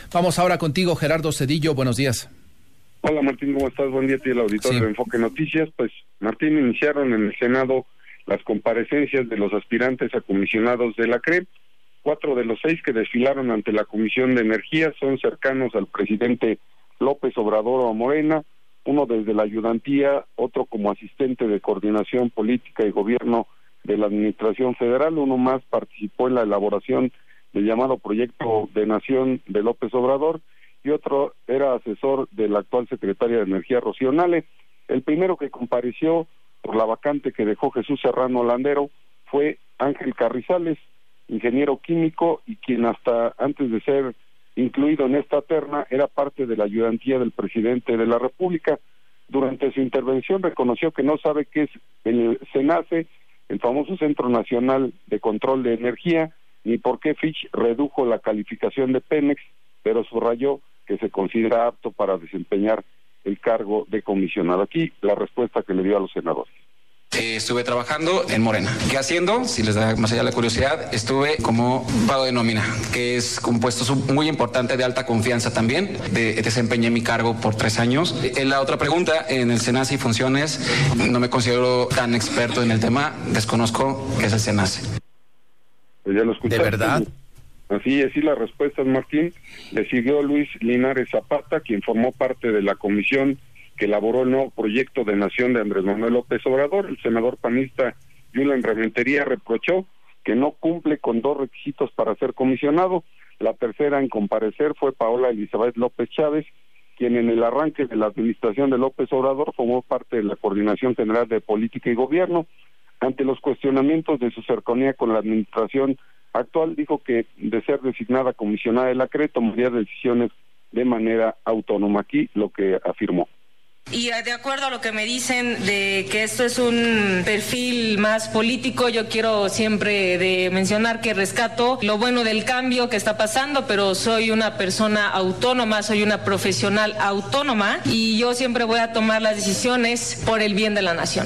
Vamos ahora contigo, Gerardo Zedillo, buenos días. Hola Martín, ¿cómo estás? Buen día a ti, el auditorio de Enfoque Noticias. Pues Martín, iniciaron en el Senado las comparecencias de los aspirantes a comisionados de la CRE. 4 de los 6 que desfilaron ante la Comisión de Energía son cercanos al presidente López Obrador o a Morena, uno desde la ayudantía, otro como asistente de coordinación política y gobierno de la Administración Federal, uno más participó en la elaboración del llamado Proyecto de Nación de López Obrador, y otro era asesor de la actual secretaria de Energía, Rocío Nale. El primero que compareció por la vacante que dejó Jesús Serrano Landero fue Ángel Carrizales, ingeniero químico, y quien hasta antes de ser incluido en esta terna era parte de la ayudantía del presidente de la República. Durante su intervención reconoció que no sabe qué es el CENACE, el famoso Centro Nacional de Control de Energía, ni por qué Fitch redujo la calificación de Pemex, pero subrayó que se considera apto para desempeñar el cargo de comisionado. Aquí la respuesta que le dio a los senadores. Estuve trabajando en Morena. ¿Qué haciendo? Si les da más allá la curiosidad, estuve como pago de nómina, que es un puesto muy importante de alta confianza también. Desempeñé mi cargo por 3 años. La otra pregunta, en el SENACE y funciones, no me considero tan experto en el tema, desconozco qué es el SENACE. Pues ya lo escuchaste. ¿De verdad? Así es, y la respuesta, Martín. Le siguió Luis Linares Zapata, quien formó parte de la comisión que elaboró el nuevo proyecto de nación de Andrés Manuel López Obrador. El senador panista Julen Rementería reprochó que no cumple con 2 requisitos para ser comisionado. La tercera en comparecer fue Paola Elizabeth López Chávez, quien en el arranque de la administración de López Obrador formó parte de la Coordinación General de Política y Gobierno. Ante los cuestionamientos de su cercanía con la administración actual, dijo que de ser designada comisionada de la CRE tomaría decisiones de manera autónoma. Aquí lo que afirmó. Y de acuerdo a lo que me dicen de que esto es un perfil más político, yo quiero siempre de mencionar que rescato lo bueno del cambio que está pasando, pero soy una persona autónoma, soy una profesional autónoma y yo siempre voy a tomar las decisiones por el bien de la nación.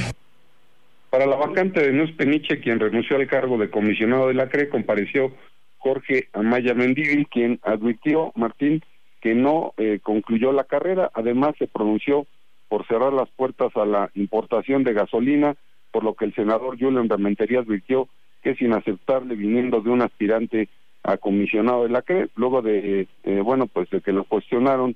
Para la vacante de Neus Peniche, quien renunció al cargo de comisionado de la CRE, compareció Jorge Amaya Mendívil, quien advirtió, Martín, que no concluyó la carrera. Además se pronunció por cerrar las puertas a la importación de gasolina, por lo que el senador Julen Rementería advirtió que es inaceptable viniendo de un aspirante a comisionado de la CRE, luego de, de que lo cuestionaron,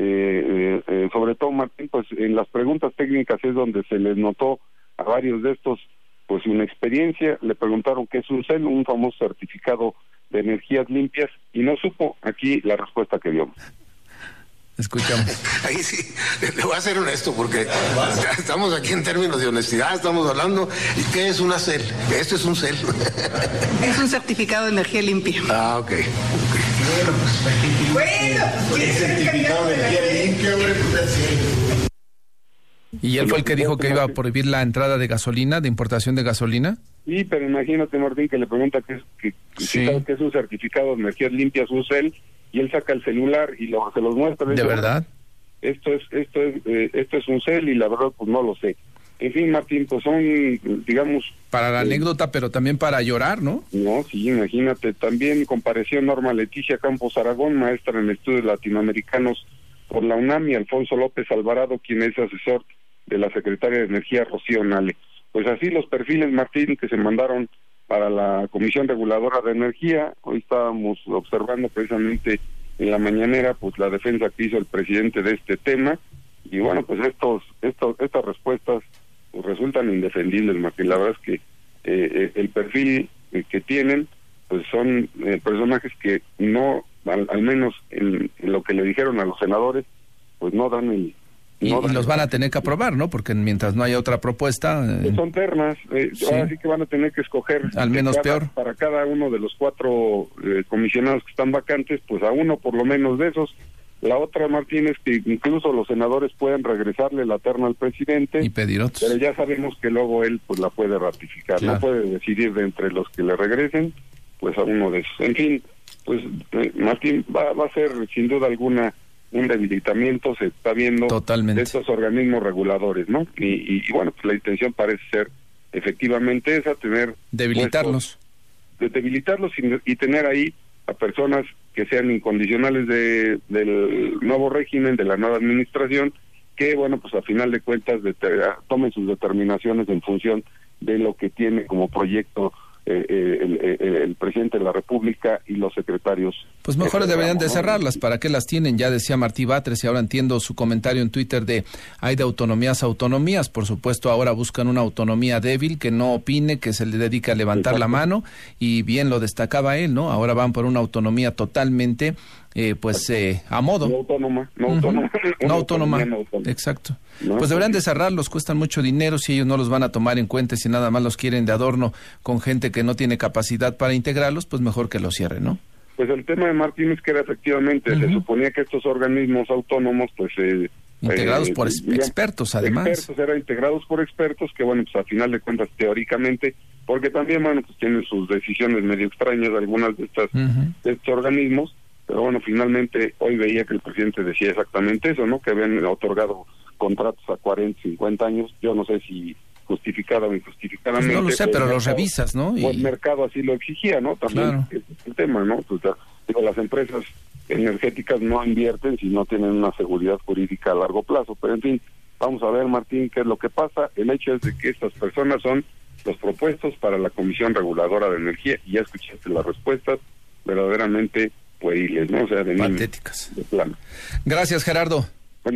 sobre todo, Martín, pues en las preguntas técnicas es donde se les notó a varios de estos, pues una experiencia. Le preguntaron qué es un CEL, un famoso certificado de energías limpias, y no supo. Aquí la respuesta que dio. Escuchamos. Ahí sí, le voy a ser honesto porque estamos aquí en términos de honestidad, estamos hablando. ¿Y qué es una CEL? Esto es un CEL. Es un certificado de energía limpia. Ah, ok. Bueno, ¿qué certificado de energía limpia, hombre? ¿Y él fue el que dijo que iba a prohibir la entrada de gasolina, de importación de gasolina? Sí, pero imagínate, Martín, que le pregunta qué es un certificado de energías limpias, un CEL, y él saca el celular y se los muestra. ¿De verdad? Esto es un CEL, y la verdad pues no lo sé. En fin, Martín, pues son, digamos... Para la anécdota, pero también para llorar, ¿no? No, sí, imagínate. También compareció Norma Leticia Campos Aragón, maestra en estudios latinoamericanos por la UNAM, y Alfonso López Alvarado, quien es asesor de la secretaria de Energía, Rocío Nale. Pues así los perfiles, Martín, que se mandaron para la Comisión Reguladora de Energía. Hoy estábamos observando precisamente en la mañanera pues la defensa que hizo el presidente de este tema, y bueno, pues estas respuestas pues resultan indefendibles, Martín. La verdad es que el perfil que tienen pues son personajes que no, al menos en lo que le dijeron a los senadores, pues no dan el... Y los van a tener que aprobar, ¿no? Porque mientras no haya otra propuesta... Pues son ternas, sí. Ahora sí que van a tener que escoger... Al menos peor. Para cada uno de los 4 comisionados que están vacantes, pues a uno por lo menos de esos. La otra, Martín, es que incluso los senadores pueden regresarle la terna al presidente. Y pedir otros. Pero ya sabemos que luego él pues la puede ratificar, claro. No puede decidir de entre los que le regresen, pues a uno de esos. En fin, pues Martín, va a ser sin duda alguna un debilitamiento, se está viendo totalmente de estos organismos reguladores, ¿no? Y bueno, pues la intención parece ser efectivamente esa, tener... Debilitarlos. Debilitarlos y tener ahí a personas que sean incondicionales del nuevo régimen, de la nueva administración, que bueno, pues a final de cuentas tomen sus determinaciones en función de lo que tiene como proyecto el presidente de la República y los secretarios. Pues mejor deberían de cerrarlas. ¿Para qué las tienen? Ya decía Martí Batres, y ahora entiendo su comentario en Twitter de hay de autonomías a autonomías. Por supuesto, ahora buscan una autonomía débil, que no opine, que se le dedique a levantar la mano, y bien lo destacaba él, ¿no? Ahora van por una autonomía totalmente a modo. No autónoma. Exacto. Pues deberían de cerrarlos, cuestan mucho dinero, si ellos no los van a tomar en cuenta, si nada más los quieren de adorno con gente que no tiene capacidad para integrarlos, pues mejor que los cierren, ¿no? Pues el tema de Martín es que era efectivamente, se suponía que estos organismos autónomos, pues... integrados por expertos, además. Eran integrados por expertos que, bueno, pues a final de cuentas, teóricamente, porque también, bueno, pues tienen sus decisiones medio extrañas algunas de estos organismos, pero bueno, finalmente hoy veía que el presidente decía exactamente eso, ¿no? Que habían otorgado contratos a 40, 50 años, yo no sé si justificada o injustificadamente. Pues no lo sé, pero los revisas, ¿no? Y el mercado así lo exigía, ¿no? También claro. Es el tema, ¿no? Pues, las empresas energéticas no invierten si no tienen una seguridad jurídica a largo plazo, pero en fin, vamos a ver, Martín, qué es lo que pasa. El hecho es de que estas personas son los propuestos para la Comisión Reguladora de Energía, y ya escuchaste las respuestas, verdaderamente pueriles, ¿no? O sea, patéticas. De plano. Gracias, Gerardo.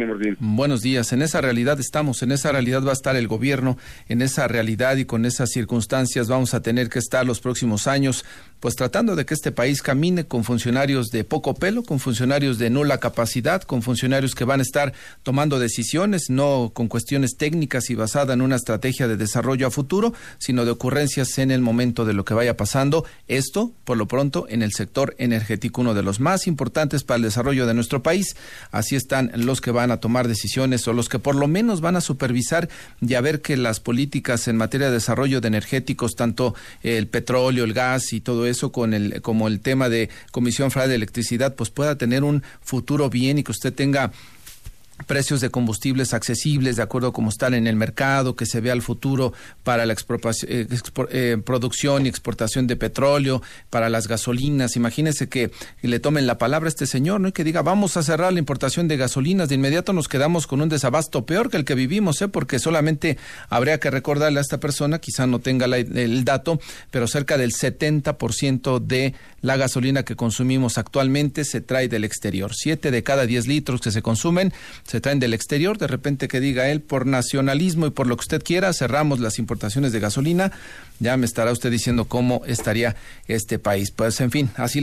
Buenos días. En esa realidad estamos, en esa realidad va a estar el gobierno, en esa realidad y con esas circunstancias vamos a tener que estar los próximos años, pues tratando de que este país camine con funcionarios de poco pelo, con funcionarios de nula capacidad, con funcionarios que van a estar tomando decisiones, no con cuestiones técnicas y basada en una estrategia de desarrollo a futuro, sino de ocurrencias en el momento de lo que vaya pasando. Esto, por lo pronto, en el sector energético, uno de los más importantes para el desarrollo de nuestro país. Así están los que van a tomar decisiones o los que por lo menos van a supervisar y a ver que las políticas en materia de desarrollo de energéticos, tanto el petróleo, el gas y todo eso, como el tema de Comisión Federal de Electricidad, pues pueda tener un futuro bien y que usted tenga precios de combustibles accesibles de acuerdo a cómo están en el mercado, que se vea el futuro para la producción y exportación de petróleo, para las gasolinas. Imagínese que le tomen la palabra a este señor, ¿no? Y que diga, vamos a cerrar la importación de gasolinas. De inmediato nos quedamos con un desabasto peor que el que vivimos, porque solamente habría que recordarle a esta persona, quizá no tenga el dato, pero cerca del 70% de la gasolina que consumimos actualmente se trae del exterior. 7 de cada 10 litros que se consumen se traen del exterior. De repente que diga él, por nacionalismo y por lo que usted quiera, cerramos las importaciones de gasolina, ya me estará usted diciendo cómo estaría este país. Pues en fin, así